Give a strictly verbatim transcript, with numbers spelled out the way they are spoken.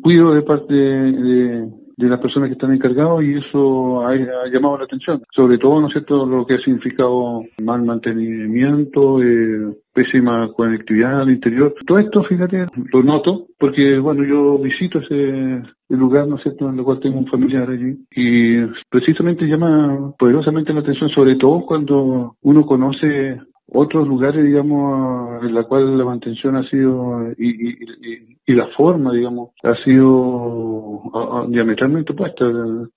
descuido de parte de, de las personas que están encargados y eso ha, ha llamado la atención. Sobre todo, ¿no es cierto?, lo que ha significado mal mantenimiento, eh, pésima conectividad al interior. Todo esto, fíjate, lo noto porque, bueno, yo visito ese el lugar, ¿no es cierto?, en el cual tengo un familiar allí y precisamente llama poderosamente la atención, sobre todo cuando uno conoce otros lugares, digamos, en la cual la mantención ha sido y, y, y, y la forma, digamos, ha sido a, a, diametralmente opuesta.